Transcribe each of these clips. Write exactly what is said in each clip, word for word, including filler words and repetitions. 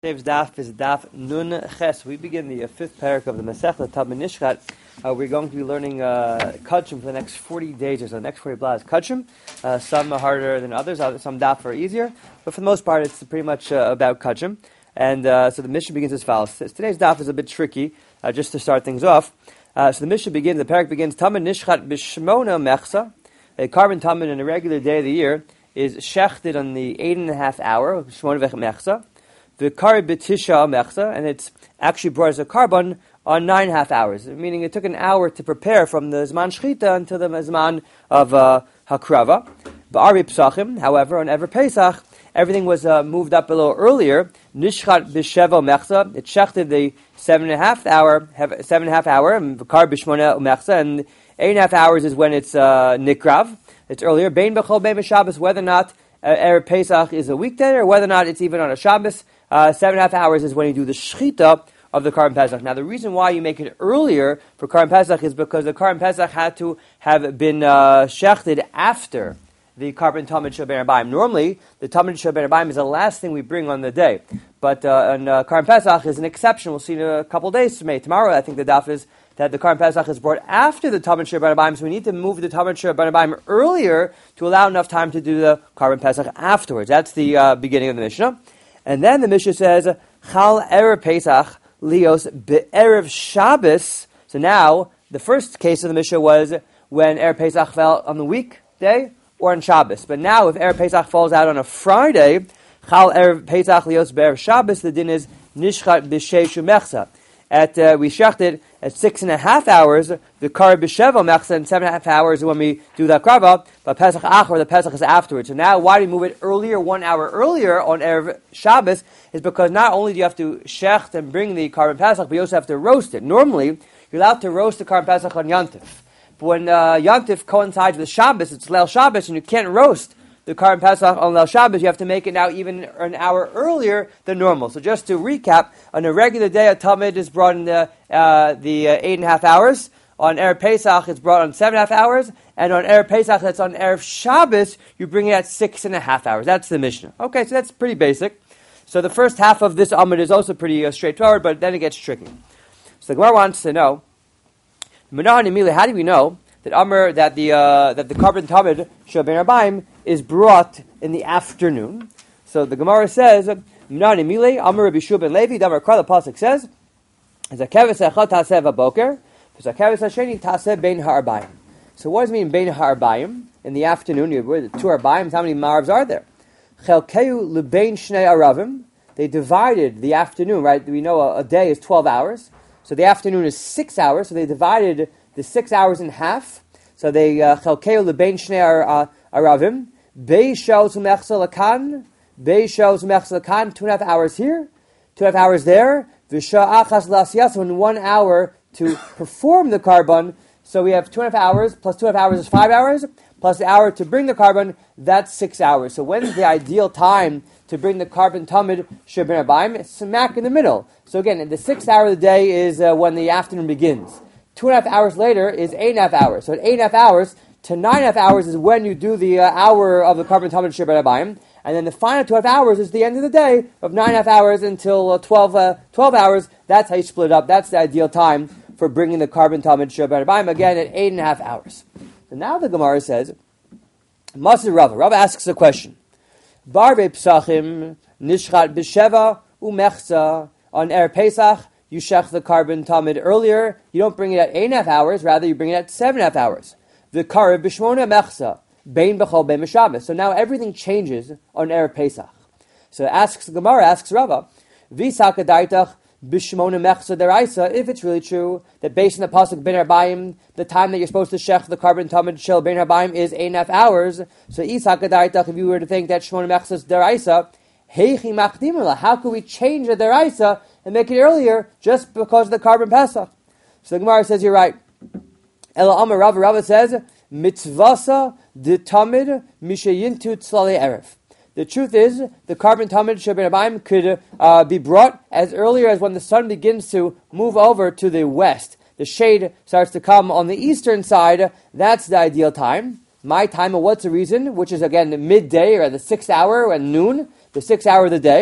Today's daf is daf Nun Ches. We begin the uh, fifth parak of the Masechta Tamid Nishchat. Uh, we're going to be learning uh, Kachim for the next forty days or so. The next forty blahs Kachim. Uh, some are harder than others. Some daf are easier, but for the most part, it's pretty much uh, about Kachim. And uh, so the Mishnah begins as follows. Today's daf is a bit tricky, uh, just to start things off. Uh, so the Mishnah begins. The parak begins Tamid Nishchat b'shmona mechsa. A carbon tamid on a regular day of the year is shechted on the eight and a half hour shmona mechsa. The kari b'tisha mechsa, and it's actually brought as a carbon on nine and a half hours, meaning it took an hour to prepare from the zman shchita until the zman of uh, hakrava. Ba'ari psachim, however, on Ever Pesach, everything was uh, moved up a little earlier. Nishchat b'sheva mechsa, it shechted the seven and a half hour, seven and a half hour, kari b'shmona mechsa, and eight and a half hours is when it's uh, nikrav. It's earlier. Bein b'chol bein b'Shabbos, whether or not uh, Erev Pesach is a weekday or whether or not it's even on a Shabbos. Uh, seven and a half hours is when you do the shechita of the Karban Pesach. Now, the reason why you make it earlier for Karban Pesach is because the Karban Pesach had to have been uh, shechted after the Karban Tamid Shel Ben Arbaim. Normally, the Tamid Shel Ben Arbaim is the last thing we bring on the day. But uh, and, uh, Karban Pesach is an exception. We'll see in a couple of days from tomorrow. I think the daf is that the Karban Pesach is brought after the Tamid Shel Ben Arbaim, so we need to move the Tamid Shel Ben Arbaim earlier to allow enough time to do the Karban Pesach afterwards. That's the uh, beginning of the Mishnah. And then the Mishnah says, Chal Erev Pesach Lios Be'erev Shabbos. So now, the first case of the Mishnah was when Erev Pesach fell on the weekday or on Shabbos. But now, if Erev Pesach falls out on a Friday, Chal Erev Pesach Lios Be'erev Shabbos, the din is Nishchat B'Sheishu Mechsa. At, uh, we shechted at six and a half hours, the Kar B'Sheva Mechsa, and seven and a half hours when we do the Krava, but Pesach Achor, the Pesach is afterwards. So now, why do we move it earlier, one hour earlier on Erev Shabbos, is because not only do you have to shecht and bring the Karban Pesach, but you also have to roast it. Normally, you're allowed to roast the Karban Pesach on Yantif. But when uh, Yantif coincides with Shabbos, it's Leil Shabbos, and you can't roast the Karban Pesach on Leil Shabbos, you have to make it now even an hour earlier than normal. So just to recap, on a regular day, a Tamid is brought in the, uh, the uh, eight and a half hours. On Erev Pesach, it's brought on seven and a half hours. And on Erev Pesach, that's on Erev Shabbos, you bring it at six and a half hours. That's the Mishnah. Okay, so that's pretty basic. So the first half of this Amud is also pretty uh, straightforward, but then it gets tricky. So the Gemara wants to know, how do we know that Amr, that the uh, that the Karban Tamid Shel Ben Arbaim is brought in the afternoon? So the Gemara says, Mnani Mile, Amr Rabbi Shua ben Levi, Damar Kra, the Pasuk says, Zakeves Echad Taseh Vaboker, Zakeves Hasheni Taseh Ben Ha'arbaim. So what does it mean Ben Ha'arbaim? In the afternoon, you have two Arbaim, how many Ma'arabs are there? Chelkeu Lebein Shnei Aravim, they divided the afternoon, right? We know a, a day is twelve hours, so the afternoon is six hours, so they divided the six hours in half. So they chelkeu lebein shnei aravim bei shos mechsa lakan bei shos mechsa lakan two and a half hours here, two and a half hours there. V'sha achas lasiyas, and one hour to perform the carbon. So we have two and a half hours plus two and a half hours is five hours plus the hour to bring the carbon. That's six hours. So when is the ideal time to bring the Karban Tamid Shel Ben Arbaim? It's smack in the middle. So again, the sixth hour of the day is uh, when the afternoon begins. Two and a half hours later is eight and a half hours. So at eight and a half hours to nine and a half hours is when you do the uh, hour of the Karban Tamid Shel Ben Arbaim. And then the final two and a half hours is the end of the day of nine and a half hours until uh, twelve, uh, twelve hours. That's how you split it up. That's the ideal time for bringing the Karban Tamid Shel Ben Arbaim, again at eight and a half hours. So now the Gemara says, Masir Rava. Rava asks a question. Barbe Psachim Nishchat B'Sheva Umechza on Erev Pesach. You shech the Karban Tamid earlier. You don't bring it at eight and a half hours. Rather, you bring it at seven and a half hours. The Karev b'shmona mechsa bein b'chol bein b'Shabbos. So now everything changes on Erev Pesach. So asks the Gemara, asks Rava, V'saka daitach b'shmona mechsa deraisa. If it's really true that based on the pasuk Ben Arbaim, the time that you're supposed to shech the Karban Tamid Shel Ben Arbaim is eight and a half hours. So isaka daitach, if you were to think that shmona mechsa is deraisa, heichi machdimela. How could we change the deraisa and make it earlier just because of the Karban Pesach? So the Gemara says you're right. Ela Amar Rava, Rava says, Mitzvasa de Tamid Mishayintu Tzlali Erev. The truth is, the Karban Tamid Shel Ben Arbaim could uh, be brought as earlier as when the sun begins to move over to the west. The shade starts to come on the eastern side. That's the ideal time. My time, and what's the reason? Which is again midday or the sixth hour at noon, the sixth hour of the day.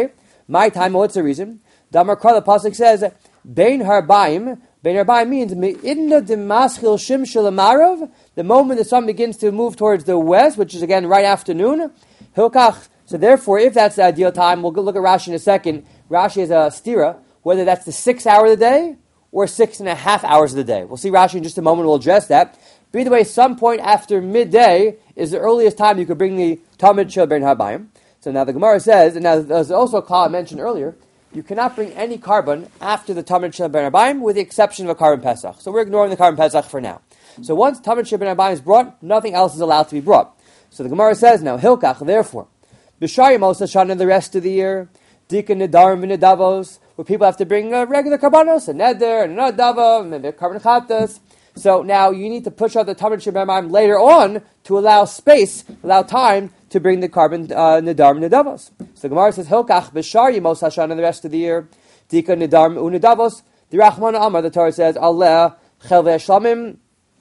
My time, what's the reason? Damar Kra, the pasuk says, Bein Harbaim. Bein Harbaim means Me'idna Demaschil Shim Shalamarav. The moment the sun begins to move towards the west, which is again right afternoon. Hilkach. So therefore, if that's the ideal time, we'll look at Rashi in a second. Rashi is a stira, whether that's the six hour of the day or six and a half hours of the day. We'll see Rashi in just a moment. We'll address that. But either way, some point after midday is the earliest time you could bring the Talmud Shel Bein Harbaim. So now the Gemara says, and now there's also a call I mentioned earlier, you cannot bring any carbon after the Talmud Shel Bein Harbaim with the exception of a carbon Pesach. So we're ignoring the carbon Pesach for now. So once Talmud Shel Bein Harbaim is brought, nothing else is allowed to be brought. So the Gemara says now, Hilkach, therefore, B'shari Mos Hashanah the rest of the year, Dika Nedarim v'Nedavos, where people have to bring uh, regular karbanos, a neder, and a nadava, maybe a carbon chatas. So now you need to push out the Talmud Shel Bein Harbaim later on to allow space, allow time to bring the carbon uh, nedar and nedavos. So the Gemara says, Hilkach b'shar yimos Hashanah the rest of the year, Dika nedar u'nedavos. The Rachman Amar, the Torah says, Aleh chel ve'eshlamim.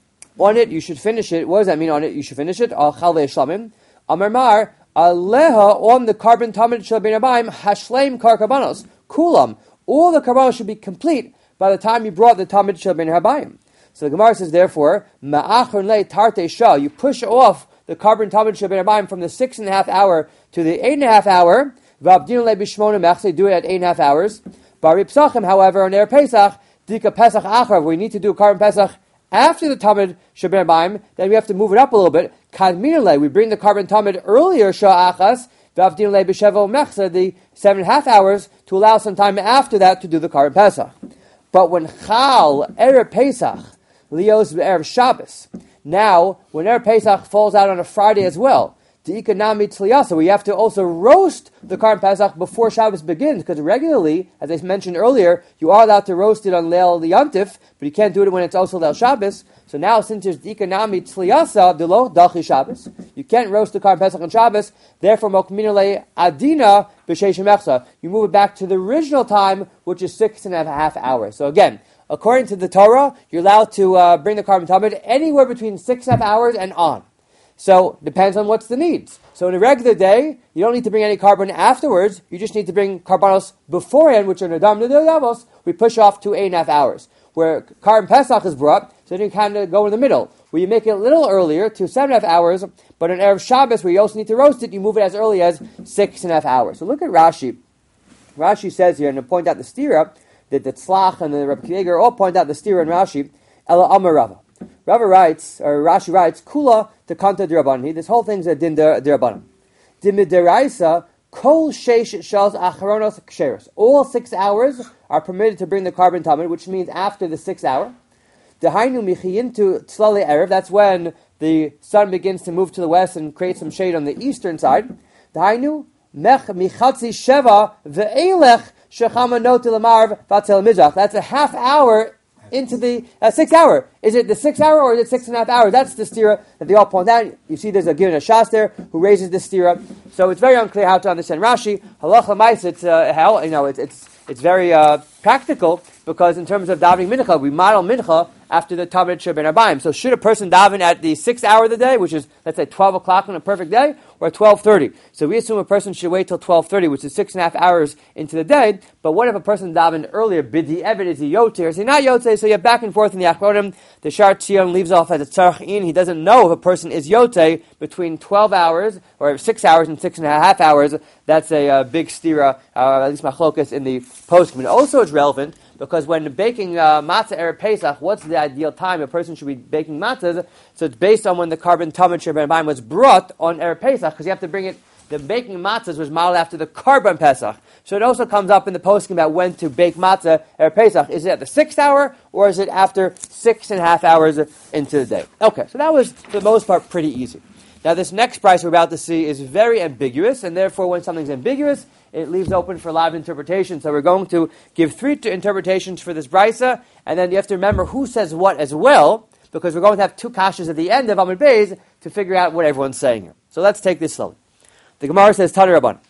On it, you should finish it. What does that mean? On it, you should finish it. Al chel ve'eshlamim. Amar Mar, Aleha on the carbon Talmud Shel Bein Harbaim, Hashleim kar karbanos. Kulam. All the karbanos should be complete by the time you brought the Talmud Shel Bein Harbaim. So the Gemara says, therefore, Ma'achron le tarte shah. You push off the carbon Talmud Shel Bein Harbaim from the six and a half hour to the eight and a half hour. V'abdinu le b'shmona mechse. Do it at eight and a half hours. Bari Pesachim, however, on Erev Pesach, Dika Pesach Achar, we need to do a carbon Pesach after the Talmud Shel Bein Harbaim, then we have to move it up a little bit. Kadminu le, we bring the carbon Talmud earlier, Shah Achas, V'abdinu le b'shevo mechse, the seven and a half hours, to allow some time after that to do the carbon Pesach. But when Chal, Erev Pesach, Leos Erev Shabbos. Now, when Erev Pesach falls out on a Friday as well, the Ikanami Tzliyasa, we have to also roast the Karban Pesach before Shabbos begins, because regularly, as I mentioned earlier, you are allowed to roast it on Leil Yantif, but you can't do it when it's also Leil Shabbos. So now, since there's the Ikanami Tzliyasa, the Lo Dachi Shabbos, you can't roast the Karban Pesach on Shabbos, therefore, Mokminale Adina B'Sheish Mechsa, you move it back to the original time, which is six and a half hours. So again, according to the Torah, you're allowed to uh, bring the carbon Talmud anywhere between six and a half hours and on. So, depends on what's the needs. So in a regular day, you don't need to bring any carbon afterwards, you just need to bring carbonos beforehand, which are Nadam Nadavos, we push off to eight and a half hours. Where carbon Pesach is brought, so then you kind of go in the middle, where you make it a little earlier to seven and a half hours, but on Erev Shabbos, where you also need to roast it, you move it as early as six and a half hours. So look at Rashi. Rashi says here, and to point out the stira, that the Tzlach and the Rebbe Kineger all point out the stira and Rashi, Ela Amar Rava. Rava writes, or Rashi writes, Kula to Kanta D'Rabbanan. This whole thing's a Din D'Rabbanan. Dimideraisa, Kol Sheish Shals Acharonos Ksheros. All six hours are permitted to bring the carbon Talmud, which means after the sixth hour. Dehainu Michiyin to Tzlali Erev. That's when the sun begins to move to the west and create some shade on the eastern side. Dehainu Mech Michatzi Sheva Ve'elech Shechama Not Lamarv Vatzel Mizrach. That's a half hour into the uh, sixth hour. Is it the sixth hour or is it six and a half hours? That's the stira that they all point out. You see there's a given a shas there who raises the stira. So it's very unclear how to understand Rashi. Halacha mais, it's uh, how you know it's it's it's very uh, practical because in terms of davening mincha, we model mincha after the Talmud Shel Bein Harbaim. So should a person daven at the sixth hour of the day, which is let's say twelve o'clock on a perfect day, or twelve thirty? So we assume a person should wait till twelve thirty, which is six and a half hours into the day. But what if a person davened earlier? Bidi Evid, is he yoter? Is he not yoter? So you have back and forth in the Achronim. The Shar Tzion leaves off as a tzarch in. He doesn't know if a person is yoter between twelve hours or six hours and six and a half hours. That's a uh, big stira, uh, at least machlokas in the post. And also it's relevant because when baking uh, matzah Erev Pesach, what's the ideal time a person should be baking matzahs? So it's based on when the carbon Talmud Shel Bein Harbaim was brought on Erev Pesach, because you have to bring it. The baking matzahs was modeled after the carbon Pesach. So it also comes up in the posting about when to bake matzah Erev Pesach. Is it at the sixth hour, or is it after six and a half hours into the day? Okay, so that was, for the most part, pretty easy. Now this next price we're about to see is very ambiguous, and therefore when something's ambiguous, it leaves open for a lot of interpretation. So we're going to give three t- interpretations for this brisa, and then you have to remember who says what as well, because we're going to have two kashas at the end of Amud Beis to figure out what everyone's saying here. So let's take this slowly. The Gemara says, Tanu Rabban,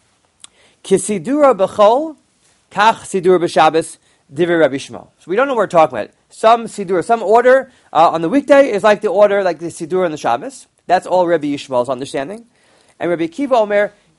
Kisidura b'chol, kach sidura b'Shabbos, divrei Rabbi Shmuel. So we don't know what we're talking about. Some sidura, some order uh, on the weekday is like the order, like the sidura on the Shabbos. That's all Rabbi Yishmael's understanding. And Rabbi Akiva Omer,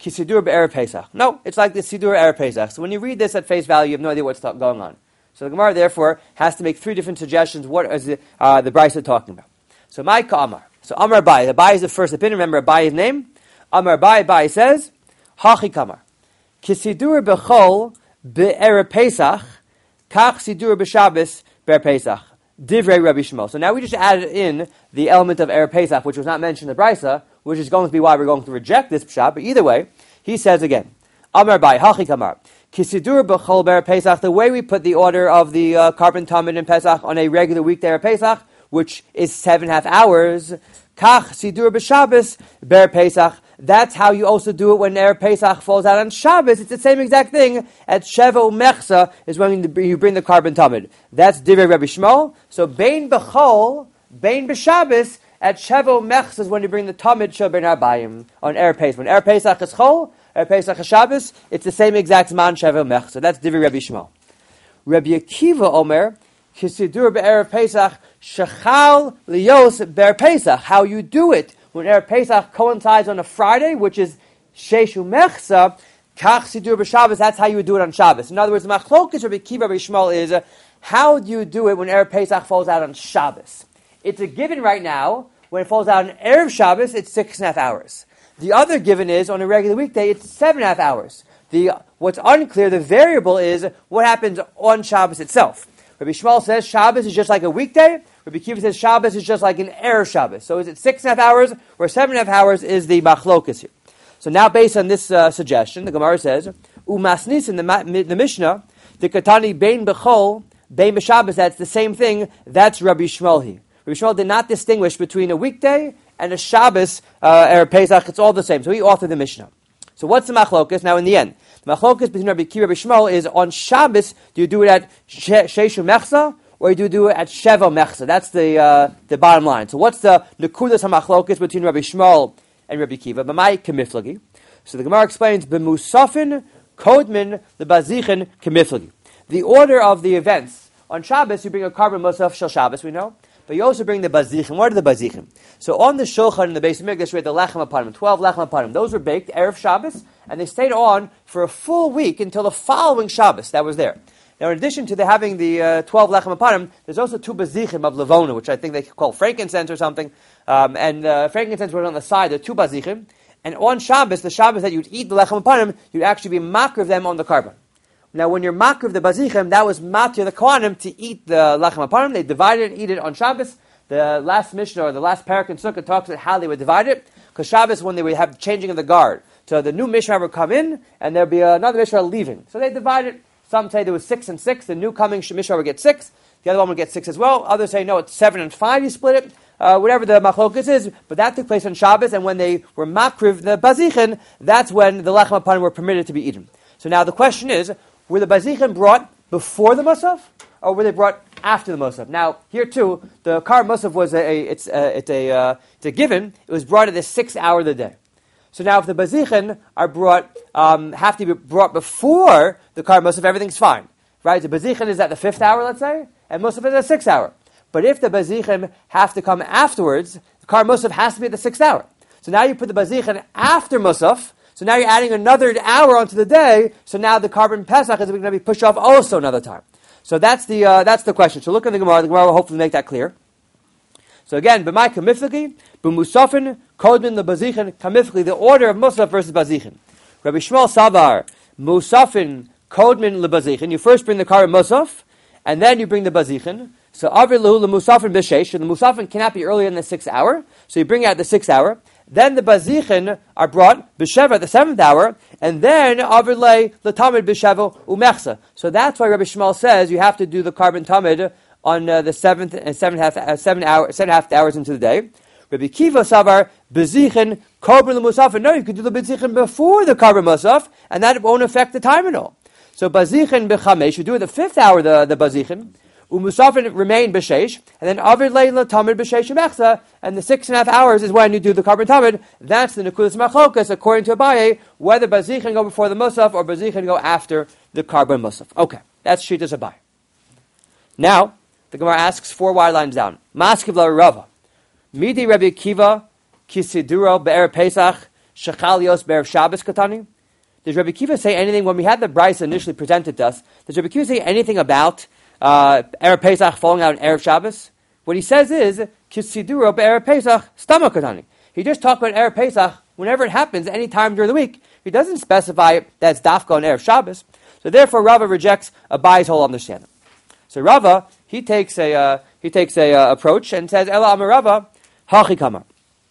Kisidur be'erev Pesach. No, it's like the Sidur erev Pesach. So when you read this at face value, you have no idea what's going on. So the Gemara, therefore, has to make three different suggestions. What is the, uh, the Brisa talking about? So my Amar. So Amar Abai. Abai is the first opinion. Remember Abai's name? Amar Abai. Abai says, Hachi Kamar. Kisidur bechol be'erev Pesach, kach sidur b'Shabbos be'erev Pesach. Divrei Rabbi Shmuel. So now we just added in the element of erev Pesach, which was not mentioned in the Brisa, which is going to be why we're going to reject this pshat. But either way, he says again, Amar Abai. Hachi Kamar. Kisidur b'chol be'erev Pesach. The way we put the order of the uh, carbon tamid in Pesach on a regular weekday erev Pesach, which is seven and a half hours, kach sidur b'Shabbos be'erev Pesach. That's how you also do it when erev Pesach falls out on Shabbos. It's the same exact thing. At Sheva Umechsa is when you bring the carbon tamid. That's Divrei Rabbi Shmuel. So bein b'chol, bein b'Shabbos, at Sheva Umechsa is when you bring the tamid shel ben arbayim on erev Pesach. When erev Pesach is chol, erev Pesach is Shabbos, it's the same exact man Sheva Umechsa. That's Divrei Rabbi Shmuel. Rabbi Akiva Omer, Kisidur be'erev Pesach, shechal liyos be'erev Pesach. How you do it when erev Pesach coincides on a Friday, which is Sheish Umechsa, kach sidur b'Shabbos. That's how you would do it on Shabbos. In other words, the machlokes Rabbi Akiva Rabbi Shmuel is uh, how do you do it when erev Pesach falls out on Shabbos? It's a given right now. When it falls out on erev Shabbos, it's six and a half hours. The other given is on a regular weekday, it's seven and a half hours. The what's unclear, the variable is what happens on Shabbos itself. Rabbi Shmuel says Shabbos is just like a weekday. Rabbi Akiva says Shabbos is just like an erev Shabbos. So is it six and a half hours or seven and a half hours is the machlokas here. So now based on this uh, suggestion, the Gemara says, Umasnis in the, the Mishnah, the Katani bein bechol, bein b'Shabbos, that's the same thing, that's Rabbi Shmuel here. Rabbi Shmuel did not distinguish between a weekday and a Shabbos uh, erev Pesach. It's all the same. So he authored the Mishnah. So what's the machlokas? Now in the end, the machlokas between Rabbi Akiva and Rabbi Shmuel is on Shabbos, do you do it at Sheish Umechsa, or do you do it at Sheva Umechsa? That's the uh, the bottom line. So what's the nekudas hamachlokas between Rabbi Shmuel and Rabbi Akiva? B'mai kemiflagi. So the Gemara explains, b'musafin kodmin lebazichin kemiflagi. The order of the events. On Shabbos, you bring a carbon musaf shel Shabbos, we know. But you also bring the bazichim. What are the bazichim? So on the shulchan in the base of Mikdash, we had the lechem upon him, twelve lechem upon him. Those were baked erev Shabbos, and they stayed on for a full week until the following Shabbos that was there. Now, in addition to the having the uh, twelve lechem upon him, there's also two bazichim of levona, which I think they call frankincense or something. Um, and uh, frankincense was on the side. There are two bazichim. And on Shabbos, the Shabbos that you'd eat the lechem upon him, you'd actually be makr of them on the carbon. Now, when you're makr of the bazichim, that was matir the kohanim to eat the lechem upon him. They divided it and eat it on Shabbos. The last Mishnah or the last parak in Sukkah talks about how they would divide it. Because Shabbos, when they would have changing of the guard, so the new Mishnah would come in and there'd be another Mishnah leaving. So they divided. Some say there was six and six. The new coming Mishnah would get six. The other one would get six as well. Others say no, it's seven and five. You split it. Uh, whatever the machlokas is, but that took place on Shabbos, and when they were makriv the bazichin, that's when the lechem upon were permitted to be eaten. So now the question is, were the bazichin brought before the musaf, or were they brought after the musaf? Now here too, the kar musaf was a, a it's a, it's a uh, it's a given. It was brought at the sixth hour of the day. So now if the bazichin are brought um, have to be brought before the kar musaf, everything's fine, right? The bazichin is at the fifth hour, let's say, and musaf is at the sixth hour. But if the bazichim have to come afterwards, the kar musaf has to be at the sixth hour. So now you put the bazichim after musaf, so now you're adding another hour onto the day, so now the carbon pesach is going to be pushed off also another time. So that's the uh, that's the question. So look at the Gemara, the Gemara will hopefully make that clear. So again, b'mai kamiflagi, b'musafin, kodmin lebazichin, kamiflagi, the order of musaf versus bazichin. Rabbi Shmuel Savar, musafin, kodmin lebazichin, you first bring the carbon musaf, and then you bring the bazichin. So avir lehu lemusafin b'sheish, and the musafin cannot be earlier than the sixth hour. So you bring it at the sixth hour. Then the bazichin are brought b'sheva at the seventh hour, and then avir le letamid b'sheva umechsa. So that's why Rabbi Shmuel says you have to do the carbon tamid on uh, the seventh and seven half uh, seven hour seven half hours into the day. Rabbi Kiva savar bazichin carbon lemusafin. No, you could do the bazichin before the carbon musaf, and that won't affect the time at all. So bazichin b'chamesh, you do it the fifth hour the the bazichin. Umusafin remain b'sheish, and then avir leila tamid b'sheish umechsa, and the six and a half hours is when you do the carbon tamid. That's the nekudas machlokas according to Abaye, whether bazichin go before the musaf or bazichin go after the carbon musaf. Okay, that's shitas Abaye. Now the Gemara asks four wide lines down. Maskiv la Rava, midi Rabbi Akiva kisiduro be'er Pesach Shechalios Be'erev Shabbos Katani? Does Rabbi Kiva say anything, when we had the Brisa initially presented to us, does Rabbi Kiva say anything about uh, Erev Pesach falling out on Erev Shabbos? What he says is, Kisiduro Be'erev Pesach Stama Katani. He just talked about Erev Pesach whenever it happens, any time during the week. He doesn't specify that it's Dafka on Erev Shabbos. So therefore, Rava rejects Abai's whole understanding. So Rava, he takes a uh, he takes a uh, approach and says, Ela Amar Rava, Hachi Kamar.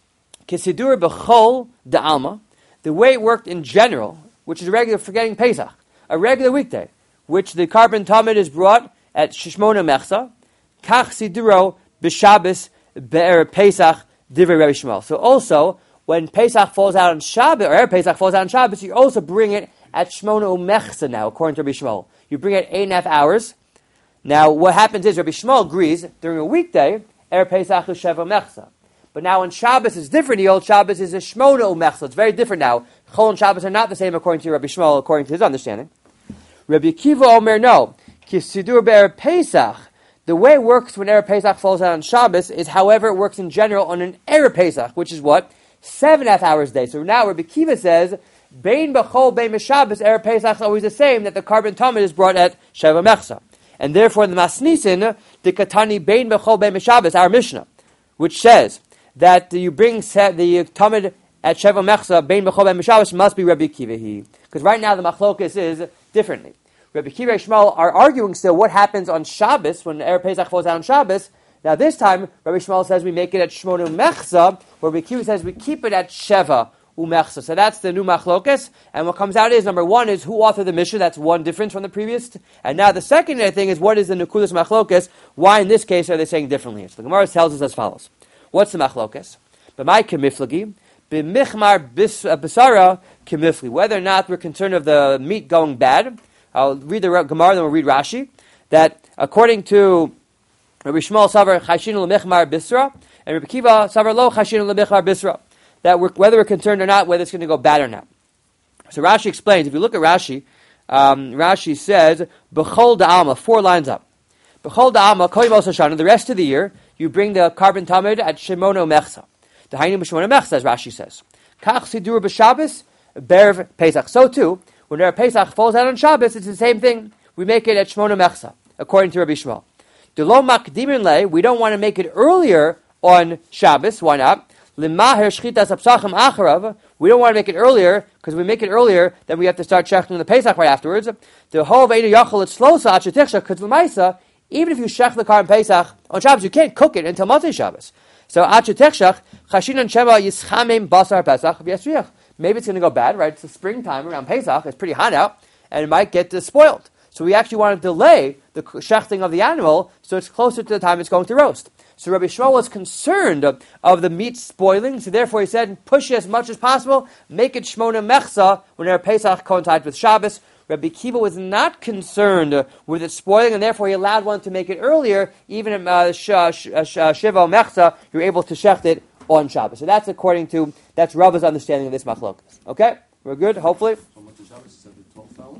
Kisidur B'chol Da'alma, the way it worked in general, which is regular for getting Pesach, a regular weekday, which the carbon tamid is brought at Shishmona Mechsa, Kach Siduro B'Shabbos Be'er Pesach Divrei Rabbi Shmuel. So also, when Pesach falls out on Shabbos, or Erev Pesach falls out on Shabbos, you also bring it at Shmona Mechsa now, according to Rabbi Shmuel. You bring it eight and a half hours. Now, what happens is, Rabbi Shmuel agrees, during a weekday, Erev Pesach is Sheva Mechsa. But now on Shabbos is different. The old Shabbos is a Shmona Mechsa. It's very different now. Chol and Shabbos are not the same according to Rabbi Shmuel, according to his understanding. Rabbi Kiva Omer, no. Kisidur Be'er Pesach. The way it works when Erev Pesach falls out on Shabbos is however it works in general on an Erev Pesach, which is what? Seven and a half hours a day. So now Rabbi Kiva says, Bein B'chol Bein B'Shabbos, Erev Pesach is always the same, that the carbon tamid is brought at Sheva Mechsa. And therefore in the Masnisin, the Katani Bein B'chol Bein B'Shabbos, our Mishnah, which says that you bring the tamid at Sheva Mechsa, Bein B'chol Bein B'Shabbos, must be Rabbi Kiva. Because right now the Machlokas is differently. Rabbi Kiva and Shmuel are arguing still what happens on Shabbos, when Erev Pesach falls out on Shabbos. Now this time, Rabbi Shmuel says we make it at Shmona Mechsa, where Rabbi Kiva says we keep it at Sheva Umechsa. So that's the new Machlokas. And what comes out is, number one is who authored the Mishnah. That's one difference from the previous. And now the second thing is, what is the Nukudas Machlokas? Why in this case are they saying differently? So the Gemara tells us as follows. What's the Machlokas? B'mai kemiflagi, b'michmar bisara kemifli. Whether or not we're concerned of the meat going bad. I'll read the Gemara, then we'll read Rashi. That according to Rabbi Shmuel Savar Chashinu L'Mechmar Bisra, and Rabbi Kiva Savar Lo Chashinu L'Mechmar Bisra, that we're, whether we're concerned or not, whether it's going to go bad or not. So Rashi explains, if you look at Rashi, um, Rashi says, B'chol Da'alma, four lines up. B'chol Da'alma, Kol Yimos Hashanah, the rest of the year, you bring the carbon tamid at Shemona Mechsa. The Hainu B'Shemona Mechsa, as Rashi says. Kach Sidur B'Shabbos, Be'erev Pesach. So too, when Erev Pesach falls out on Shabbos, it's the same thing. We make it at Shmona Mechsa, according to Rabbi Shmuel. Delo makdimin le, we don't want to make it earlier on Shabbos. Why not? Limaher shchitas apsachim acharav. We don't want to make it earlier because we make it earlier, then we have to start checking the Pesach right afterwards. The whole ve'inu yachol et slosa achetechsha because l'maisa. Even if you shech the car in Pesach on Shabbos, you can't cook it until Motzei Shabbos. So achetechshach chashinan sheva yischamim basar Pesach v'yasriach. Maybe it's going to go bad, right? It's the springtime around Pesach. It's pretty hot out, and it might get uh, spoiled. So we actually want to delay the shechting of the animal so it's closer to the time it's going to roast. So Rabbi Shmuel was concerned of, of the meat spoiling, so therefore he said, push it as much as possible, make it Shmona Mechsa whenever Pesach coincides with Shabbos. Rabbi Kiva was not concerned with it spoiling, and therefore he allowed one to make it earlier, even in uh, sh- sh- sh- Shiva Mechsa, you're able to shecht it on Shabbos. So that's according to, that's Rava's understanding of this machlokas. Okay? We're good, hopefully? So much of Shabbos is the twelfth hour?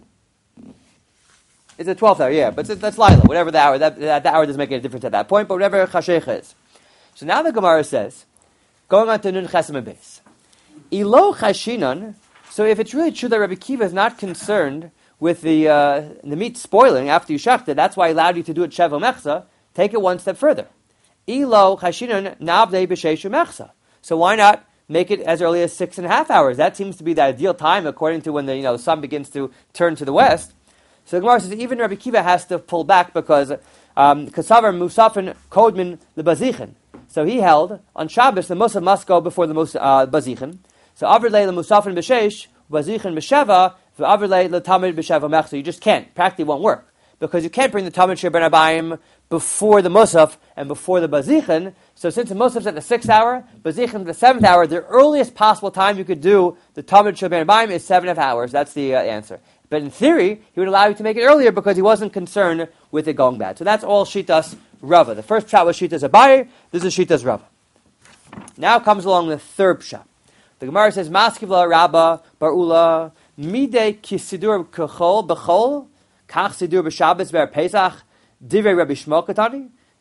It's the twelfth hour, yeah, but it's, that's Laila, whatever the hour, that, that, that hour doesn't make any difference at that point, but whatever Chashech is. So now the Gemara says, going on to Nun Chesem Beis, Ilo Chashinan, so if it's really true that Rabbi Kiva is not concerned with the uh, the meat spoiling after you shecht it, that's why he allowed you to do it Sheva Mechsa, take it one step further. Ilo Chashinan Navdei B'Sheish Mechsa. So why not make it as early as six and a half hours? That seems to be the ideal time according to when the you know the sun begins to turn to the west. So the Gemara says even Rabbi Kiva has to pull back because Kasavar um, Musafin Kodmin Lebazichin. So he held on Shabbos the Musaf must go before the Mus uh, Bazichin. So Avrlei LeMusafin B'Sheish Bazichin B'Sheva v'Avrlei LeTamid B'Sheva Mechsa. You just can't. Practically won't work because you can't bring the Tamid Shir Ben Abayim before the Musaf and before the Bazichin. So since the Musaf's at the sixth hour, Bazichin at the seventh hour, the earliest possible time you could do the Tamid Shir Ben Abayim is seven and a half hours. That's the uh, answer. But in theory, he would allow you to make it earlier because he wasn't concerned with it going bad. So that's all Shitas Rava. The first pshat was Shitas Abaye. This is Shitas Rava. Now comes along the third pshat. The Gemara says, Maskivla Rabba Barula Midei Kisidur Kechol Bechol Kach Sidur B'Shabbos Ber Pesach Divrei Rabbi Shmuel Katani.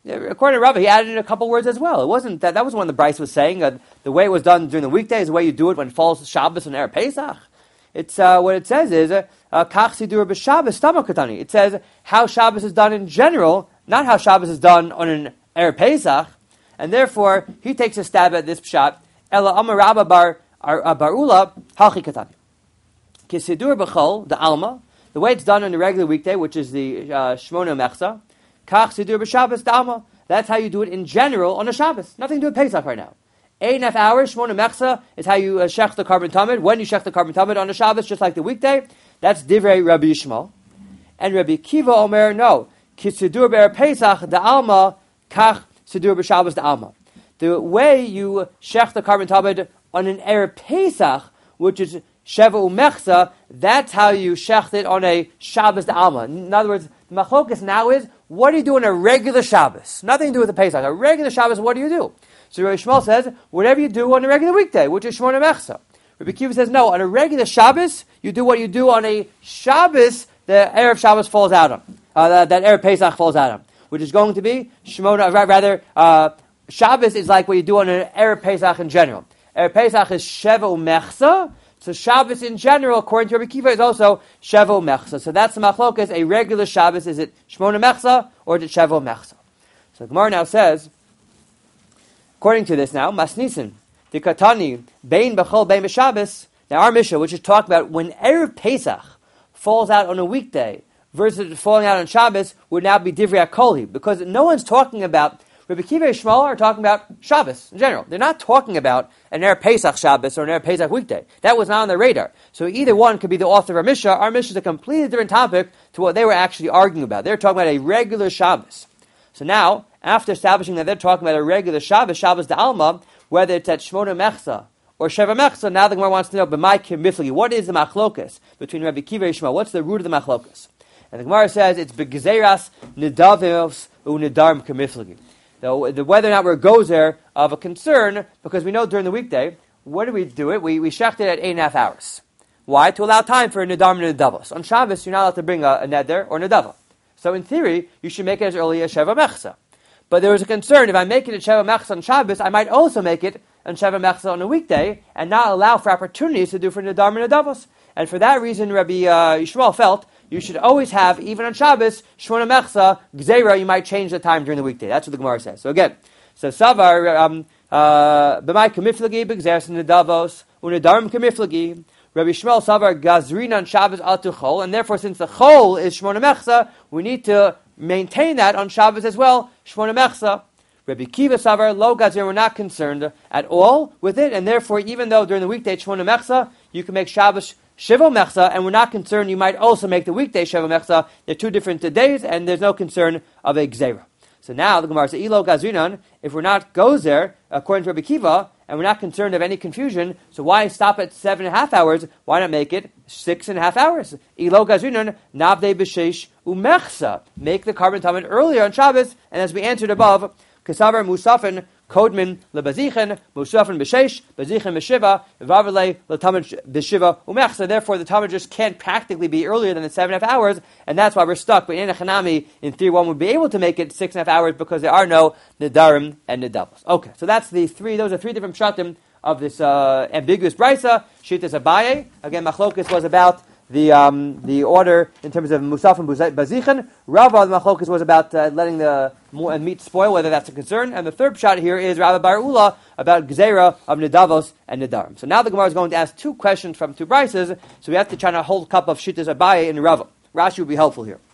According to Rabbi, he added in a couple words as well. It wasn't that that was one the Bryce was saying. Uh, the way it was done during the weekdays, the way you do it when it falls Shabbos and Erev Pesach. It's uh, what it says is Kach Sidur b'Shabbos Tama Katani. It says how Shabbos is done in general, not how Shabbos is done on an Erev Pesach, and therefore he takes a stab at this pshat. Ela Amar Rabba bar Barula Halchi Katani. Kisidur b'Chol the Alma, the way it's done on a regular weekday, which is the uh, Shmona Mechsa. Kach Sidur b'Shabbos Dalma. That's how you do it in general on a Shabbos. Nothing to do with Pesach right now. Eight and a half hours, Shmona Mechsa, is how you uh, shech the carbon tamid. When you shech the carbon tamid on a Shabbos, just like the weekday, that's Divrei Rabbi Yishmael. And Rabbi Kiva Omer, no. Ki Sidur b'Erev Pesach Dalma, Kach Sidur b'Shabbos Dalma. The way you shech the carbon tamid on an Erev Pesach, which is Sheva Umechsa, that's how you shecht it on a Shabbos Alma. In other words, the machlokas now is, what do you do on a regular Shabbos? Nothing to do with the Pesach. A regular Shabbos, what do you do? So Rabbi Shmuel says, whatever you do on a regular weekday, which is Shmona Mechsa. Rabbi Kiva says, no, on a regular Shabbos, you do what you do on a Shabbos, the Erev Shabbos falls out on. Uh, that, that Erev Pesach falls out on. Which is going to be, Shmona, rather, uh, Shabbos is like what you do on an Erev Pesach in general. Erev Pesach is Sheva Umechsa. So Shabbos in general, according to Rabbi Kiva, is also Shevo Mechsa. So that's the machlokas. A regular Shabbos, is it Shmona Mechsa or is it Shevo Mechsa? So Gemara now says, according to this now, Masnisin, the Katani, Bein Bechol Bein B'Shabbos. Now our Mishnah, which is talking about when Erev Pesach falls out on a weekday versus falling out on Shabbos, would now be Divrei HaKolhi, because no one's talking about. Rabbi Kiva and Shmuel are talking about Shabbos in general. They're not talking about an Erev Pesach Shabbos or an Erev Pesach weekday. That was not on their radar. So either one could be the author of our Mishnah. Our Mishnah is a completely different topic to what they were actually arguing about. They're talking about a regular Shabbos. So now, after establishing that they're talking about a regular Shabbos, Shabbos D'Alma, whether it's at Shmona Mechsa or Sheva Mechsa, now the Gemara wants to know, B'mai Kimifli, what is the machlokas between Rabbi Kiva and Shmuel? What's the root of the machlokas? And the Gemara says it's B'Gezeras Nidavos U'Nidarm Kimifli. The, the whether or not we're goes there of a concern, because we know during the weekday, what do we do it? We we shecht it at eight and a half hours. Why? To allow time for a nedam and nedavos. On Shabbos, you're not allowed to bring a, a neder or nedava. So in theory, you should make it as early as Sheva Mechsa. But there was a concern, if I make it at Sheva Mechsa on Shabbos, I might also make it on Sheva Mechsa on a weekday, and not allow for opportunities to do for nedam and nedavos. And for that reason, Rabbi uh, Yishmael felt, you should always have, even on Shabbos, Shmona Mechsa, Gzeira, you might change the time during the weekday. That's what the Gemara says. So again, so Savar, um, uh, B'mai Kamiflagi, B'Gzeras Nedavos, Unedarim Kamiflagi, Rabbi Shmuel Savar, Gazrin on Shabbos Atu Chol, and therefore since the Chol is Shmona Mechsa, we need to maintain that on Shabbos as well, Shmona Mechsa. Rabbi Kiva Savar, Lo Gazrin, we're not concerned at all with it, and therefore even though during the weekday Shmona Mechsa, you can make Shabbos Shivo Mechsa, and we're not concerned you might also make the weekday Shivo Mechsa. They're two different days, and there's no concern of a Gzeira. So now the Gemara says, Ilo Gazrinan, if we're not goes there, according to Rabbi Kiva, and we're not concerned of any confusion, so why stop at seven and a half hours? Why not make it six and a half hours? Ilo Gazrinan, Navde B'Sheish Umechsa. Make the carbon tamid earlier on Shabbos, and as we answered above, Kesavar Musafin, Kodmin lebazichen, Musafin b'sheish, bazichen b'shiva, vavale letamid b'shiva umechsa. Therefore, the tamid just can't practically be earlier than the seven and a half hours, and that's why we're stuck. But in a chanami, in theory, one would be able to make it six and a half hours because there are no nedarim and nedavos. Okay, so that's the three. Those are three different pshatim of this uh, ambiguous brisa. Shittas Abaye. Again, machlokas was about the um, the order in terms of musaf and bazichen. Rava, the machlokas was about uh, letting the meat spoil, whether that's a concern. And the third shot here is Rabbi Bar Ula about gzeira of nedavos and nedarim. So now the Gemara is going to ask two questions from two brises. So we have to try to hold a cup of shittas Abaye in Rava. Rashi would be helpful here.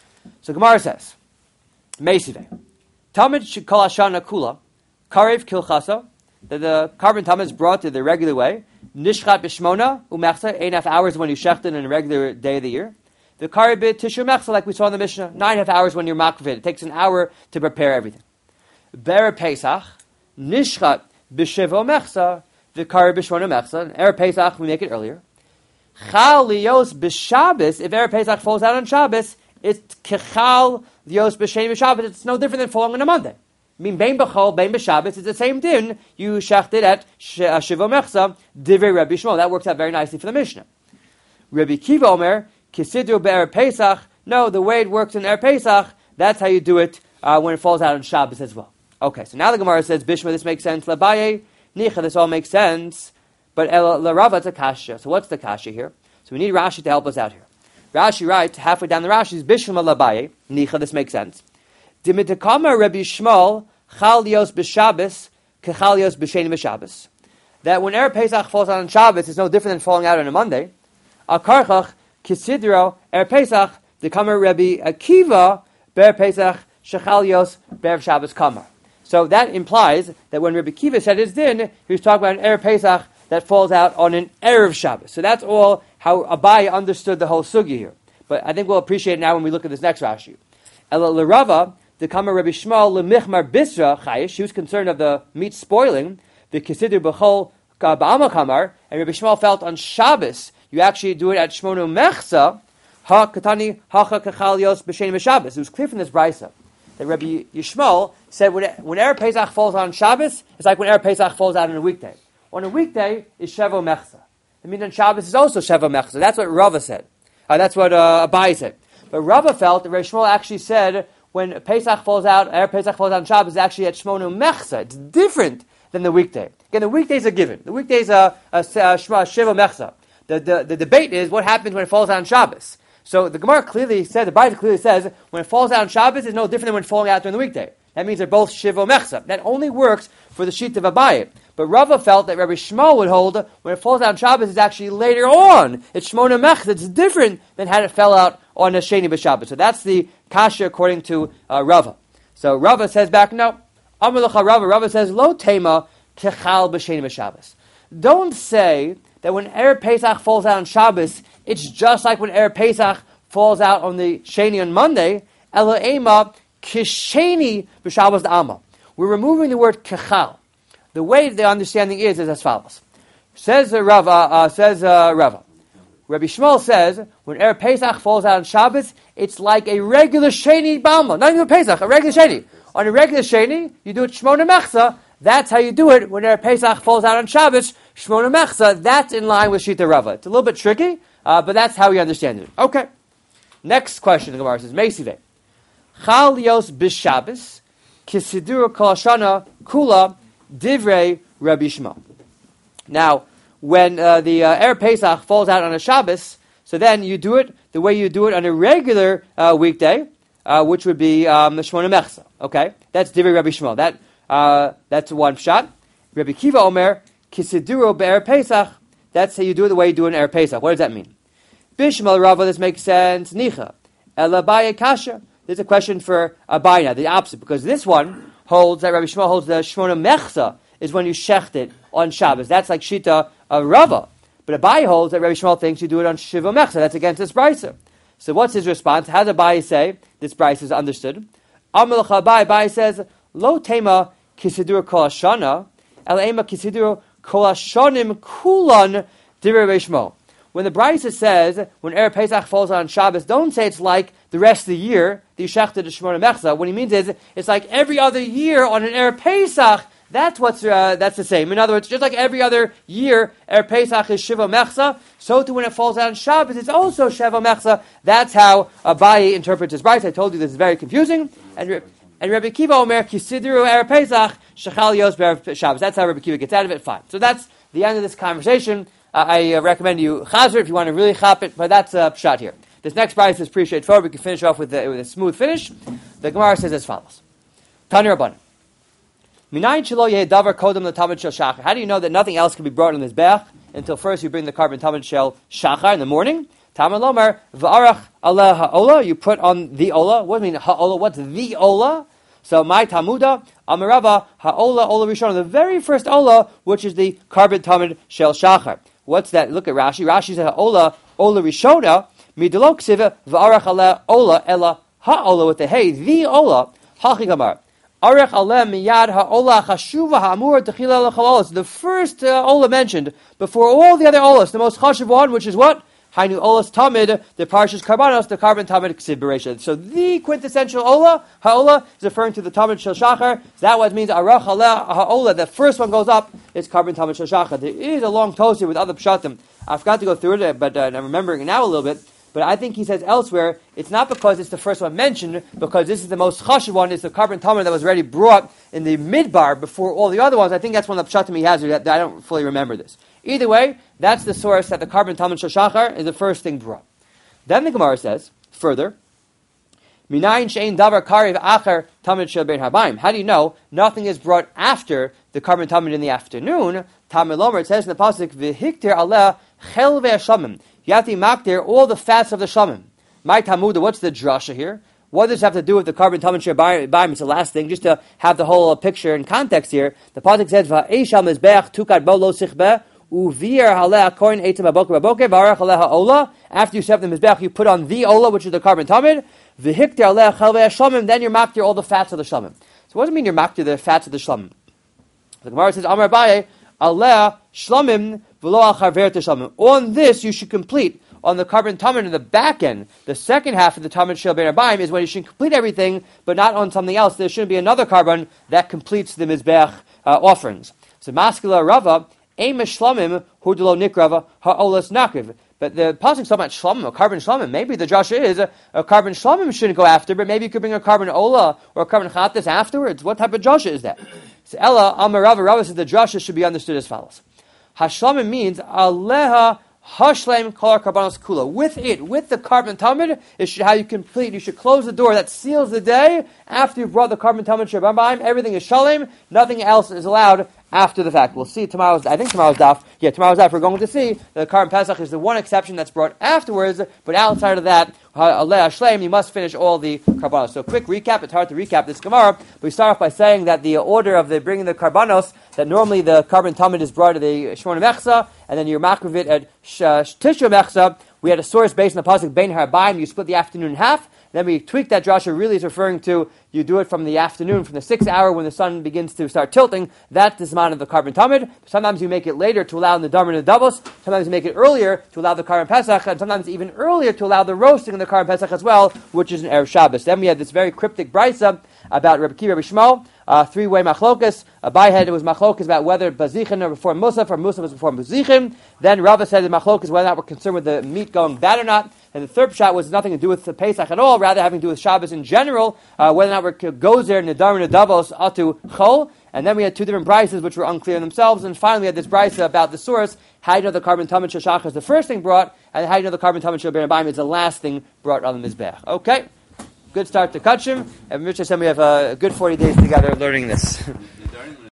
So Gemara says, Meisive, Tamid shekol hashana kula, karev kilchasa, that the carbon tamid is brought to the regular way. Nishchat b'shmona umechsa, eight and a half hours when you shecht it in a regular day of the year. The karibit tishu mechsa, like we saw in the Mishnah, nine and a half hours when you're makvit. It takes an hour to prepare everything. Ber Pesach, nishchat b'shivo mechsa, the karib b'shmona mechsa. And Erev Pesach, we make it earlier. Chal liyos b'Shabbos, if Erev Pesach falls out on Shabbos, it's kechal liyos b'shem b'Shabbos. It's no different than falling on a Monday. I mean, bein b'chol, bein b'Shabbos, it's the same din. You shechted at Shivo Mechsa, divrei Rabbi Shmuel. That works out very nicely for the Mishnah. Rabbi Kiva Omer, kisidru be'er Pesach. No, the way it works in Er Pesach, that's how you do it uh, when it falls out on Shabbos as well. Okay, so now the Gemara says, Bishma, this makes sense. Labaye, Nicha, this all makes sense. But La Rava, it's a kasha. So what's the kasha here? So we need Rashi to help us out here. Rashi writes, halfway down the Rashi, is Bishma Labaye, Nicha, this makes sense. Dimitakama Rabbi Shmuel, Chalios b'Shabbos, Kechalios b'Sheni b'Shabbos. That when Erev Pesach falls out on Shabbos, it's no different than falling out on a Monday. Akarchach, Kisidro, Erev Pesach, the Kamar Rabbi Akiva, Ber Pesach, Shechalios, Ber Shabbos Kamar. So that implies that when Rabbi Akiva said his din, he was talking about an Erev Pesach that falls out on an Erev Shabbos. So that's all how Abai understood the whole sugi here. But I think we'll appreciate it now when we look at this next Rashi. Ela l'Rava, the Kamar Rabbi Shmuel l'Michmar Bisra Chayish, she was concerned of the meat spoiling, the Kisidur B'chol Ba'ama Kamar, and Rabbi Shmuel felt on Shabbos, you actually do it at Shmonu Mechza, Ha Katani Hacha Kechalios B'Sheni B'Shabbos. It was clear from this brisa that Rabbi Yishmael said when, when Erev Pesach falls on Shabbos, it's like when Erev Pesach falls out on a weekday. On a weekday is Shevo Mechza. It means on Shabbos is also Shevo Mechza. That's what Rava said. Uh, that's what uh, Abai said. But Rava felt that Rabbi Shmuel actually said when Pesach falls out, Erev Pesach falls out on Shabbos, is actually at Shmonu Mechza. It's different than the weekday. Again, the weekdays are given. The weekdays are a, a, a Shevo Mechza. The, the, the debate is what happens when it falls out on Shabbos. So the Gemara clearly said, the Bible clearly says, when it falls out on Shabbos, it's no different than when it's falling out during the weekday. That means they're both Shivo Mechza. That only works for the sheet of Abaye. But Rava felt that Rabbi Shmuel would hold when it falls out on Shabbos, it's actually later on. It's Shmona Mechza. It's different than had it fell out on a Sheni B'Shabbos. So that's the kasha according to uh, Rava. So Rava says back, no. Amar L'cha Rava, Rava says, Lo Tema Kechal B'Sheni B'Shabbos. Don't say that when Erev Pesach falls out on Shabbos, it's just like when Erev Pesach falls out on the Sheni on Monday. Ela Ema Kisheni B'Shabbos D'Ama. We're removing the word Kechal. The way the understanding is is as follows. Says uh, Rava, uh, says uh, Rava. Rabbi Shmuel says when Erev Pesach falls out on Shabbos, it's like a regular Sheni Balma, not even a Pesach, a regular Sheni. On a regular Sheni, you do it Shmona Mechza. That's how you do it when Erev Pesach falls out on Shabbos. Shmona Mechza. That's in line with Shita Rava. It's a little bit tricky, uh, but that's how we understand it. Okay. Next question. The Gemara says Meisive Chal Yos B'Shabbos Kisidur Kol Hashana Kula Divrei Rabbi Shmuel. Now, when uh, the uh, Erev Pesach falls out on a Shabbos, so then you do it the way you do it on a regular uh, weekday, uh, which would be um, the Shmona Mechza. Okay, that's Divrei Rabbi Shmuel. That uh, that's one shot. Rabbi Kiva Omer Kisiduro be'Erev Pesach. That's how you do it the way you do it in Erev Pesach. What does that mean? Bishmal Rava, this makes sense. Nicha Ela Abaye Kasha. There's a question for Abaye now, the opposite, because this one holds that Rabbi Shmuel holds the Shmona Mechza is when you shecht it on Shabbos. That's like Shita of Rava. But Abaye holds that Rabbi Shmuel thinks you do it on Shiva Mechza. That's against this brisa. So what's his response? How does Abaye say this brisa is understood? Amar L'cha Abaye, Abaye says, Lo tema kisidur kol hashana, el ema kisidur kol hashanim kulan divrei Rabbi Shmuel. When the brisa says, when Erev Pesach falls on Shabbos, don't say it's like the rest of the year, the Yishachta de Shmona Mechza. What he means is, it's like every other year on an Erev Pesach, that's what's uh, that's the same. In other words, just like every other year, Erev Pesach is Shiva Mechza, so too when it falls out on Shabbos, it's also Shiva Mechza. That's how Abaye interprets his brisa. I told you this is very confusing. And and Rabbi Kiva Omer, Kisidru Erev Pesach, Shechal Yos Be'erev Shabbos. That's how Rabbi Kiva gets out of it. Fine. So that's the end of this conversation. Uh, I uh, recommend you chazer if you want to really chop it, but that's a uh, shot here. This next brisa is pretty straightforward. We can finish off with, uh, with a smooth finish. The Gemara says as follows. Tani Rabbanan. How do you know that nothing else can be brought in this Mizbeach until first you bring the carbon tamid shel shachar in the morning? Tamar lomer v'arach aleh ha'ola. You put on the ola. What do you mean ha'ola? What's the ola? So my tamuda amarava ha'ola ola rishon. The very first ola, which is the carbon tamid shel shachar. What's that? Look at Rashi. Rashi says ha'ola ola rishona midelo ksiva v'arach aleh ola ela ha'ola with the hey the ola hachi gamar. The first uh, ola mentioned before all the other olas, the most chashuv one, which is what? Hainu olas tamid, the parshas karbanos, the carbon tamid ksiv bereisha. So the quintessential ola, ha'ola, is referring to the tamid shel shachar. So that what it means, arach ha'ola, the first one goes up, it's carbon tamid shel shachar. There is a long toast here with other pshatim. I forgot to go through it, but uh, I'm remembering it now a little bit. But I think he says elsewhere, it's not because it's the first one mentioned, because this is the most chashuv one, it's the carbon tamid that was already brought in the midbar before all the other ones. I think that's one of the pshatim he has, that I don't fully remember this. Either way, that's the source that the carbon tamid shel shachar is the first thing brought. Then the Gemara says, further, Minayin she'ein davar kariv acher tamid shel bein habayim. How do you know nothing is brought after the carbon tamid in the afternoon? Tamid lomer, it says in the pasuk, v'hiktir aleh chel ve'ashamim. You have to maktir all the fats of the shamim. My Talmud, what's the drasha here? What does it have to do with the carbon tamid shel bayim? It's the last thing, just to have the whole uh, picture and context here. The pasuk says, "Va'eshal mizbeach tukad bo lo sichbeh uvir haleh koin etzem haboker haboker v'arach haleh ha'ola." After you set the mizbeach, you put on the ola, which is the carbon tamid. V'hiktir aleh chel ve'ashamim. Then you're maktir all the fats of the shamim. So what does it mean you're maktir the fats of the shamim? The Gemara says, "Amar Abaye aleh shlamim." On this, you should complete. On the carbon tamid in the back end, the second half of the tamid shel bein habayim is when you should complete everything, but not on something else. There shouldn't be another carbon that completes the mizbeach uh, offerings. So maskila rava ein mishlamim hu delo nikrava ha'olas nakiv. But the pasuk talking about shlamim, a carbon shlamim. Maybe the drasha is a, a carbon shlamim shouldn't go after, but maybe you could bring a carbon ola or a carbon chatas afterwards. What type of drasha is that? So Ella Amar Rava Rava says the drasha should be understood as follows. Hashlamim means aleha hashleim kol karbanos kula. With it, with the carbon tamid, it should how you complete. You should close the door that seals the day after you've brought the carbon tamid shabam. Everything is shalem. Nothing else is allowed after the fact. We'll see tomorrow's. I think tomorrow's daf. Yeah, tomorrow's daf. We're going to see the carbon pesach is the one exception that's brought afterwards. But outside of that, aleh hashleim, you must finish all the karbanos. So quick recap. It's hard to recap this Gemara. We start off by saying that the order of the bringing the karbanos, that normally the carbon tamid is brought to the shmona mechza, and then you're makriv it at tisha mechza. We had a source based on the pasuk bein habayim. You split the afternoon in half. Then we tweaked that drasha. Really is referring to you do it from the afternoon, from the sixth hour when the sun begins to start tilting. That's the zman of the carbon tamid. Sometimes you make it later to allow the davar and the doubles. Sometimes you make it earlier to allow the carbon pesach, and sometimes even earlier to allow the roasting in the carbon pesach as well, which is an erev Shabbos. Then we had this very cryptic brisa about Rabbi Kiva, Rabbi Shmuel, uh, three-way machlokas. Abai had it was machlokas about whether bazichin or before musaf, or musaf was before bazichin. Then Rava said the machlokas whether or not we're concerned with the meat going bad or not. And the third shot was nothing to do with the Pesach at all, rather having to do with Shabbos in general, uh, whether or not we're goes there Nidar and Nedavos atu chol. And then we had two different brises which were unclear in themselves. And finally we had this brisa about the source. How do you know the carbon tamid shel shachar is the first thing brought, and how do you know the carbon tamid shel bein habayim is the last thing brought on the mizbech? Okay, good start to Kachim. And Mitchell said we have a good forty days together learning this.